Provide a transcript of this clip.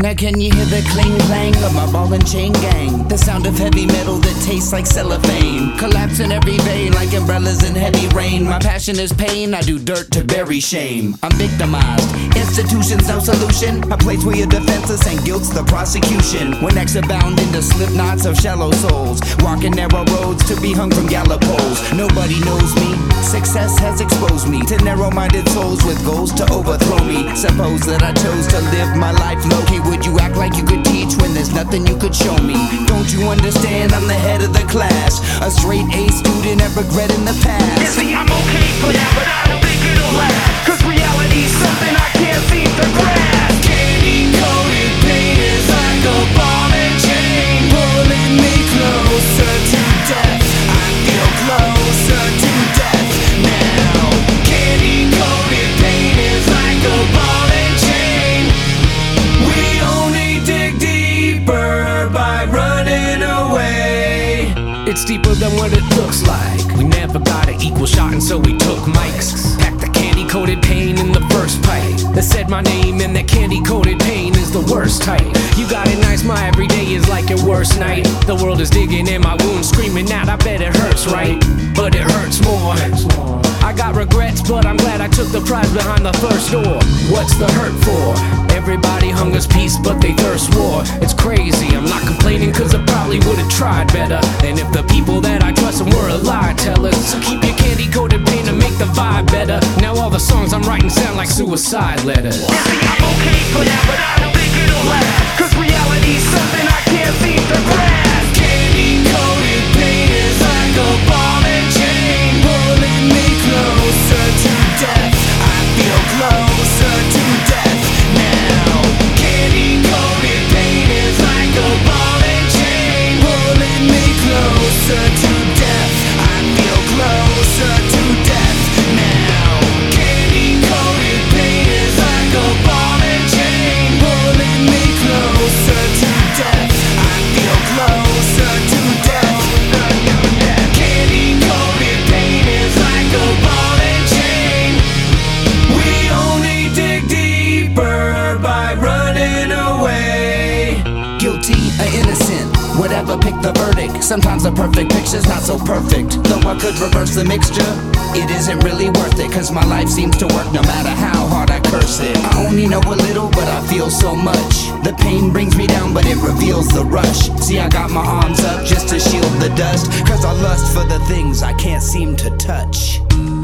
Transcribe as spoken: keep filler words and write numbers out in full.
Now can you hear the clang clang of my ball and chain gang? The sound of heavy metal that tastes like cellophane, collapse in every vein like umbrellas in heavy rain. My passion is pain, I do dirt to bury shame. I'm victimized, institutions no solution. A place where your defenseless and guilt's the prosecution. When necks are bound into slip knots of shallow souls, walking narrow roads to be hung from gallows poles. Nobody knows me, success has exposed me to narrow-minded souls with goals to overthrow me. Suppose that I chose to live my life low-key. Would you act like you could teach when there's nothing you could show me? Don't you understand I'm the head of the class, a straight A student and regret in the past? You see, I'm okay for that, but I don't think it'll last, cause reality's something I can't seem to grasp. Candy-coated pain is like a ball and chain, pulling me closer to death. I feel closer to death now. Candy-coated pain is like a ball and chain. We only dig deeper by running away. It's deeper than what it looks like. We never got an equal shot, and so we took mics. Packed the candy-coated pain in the first pipe that said my name, and that candy-coated pain is the worst type. You got it nice, my everyday is like your worst night. The world is digging in my wounds, screaming out, I bet it hurts, right? But it hurts more. I got regrets, but I'm glad I took the prize behind the first door. What's the hurt for? Everybody hungers peace, but they thirst war. It's crazy, I'm not complaining, cause I probably would've tried better. And if the people that I trust were a lie tellers, so keep your candy-coated pain to make the vibe better. Now all the songs I'm writing sound like suicide letters. You see, I'm okay for that, but I don't think it'll last, cause reality's something I can't seem to grasp. Candy-coated pain is like a ball and chain, pulling me closer to death. I feel closer to death now. Candy-coated pain is like a ball and chain, pulling me closer to death. I feel closer to death now. Candy-coated pain is like a ball and chain, pulling me closer to death. I feel closer to death. Candy-coated pain is like a ball and chain. We only dig deeper by running away. Guilty or innocent, whatever, pick the verdict. Sometimes a perfect picture's not so perfect. Though I could reverse the mixture, it isn't really worth it, cause my life seems to work no matter how hard I curse it. I only know a little, but I feel so much. The pain brings me down, but it reveals the rush. See, I got my arms up just to shield the dust, cause I lust for the things I can't seem to touch.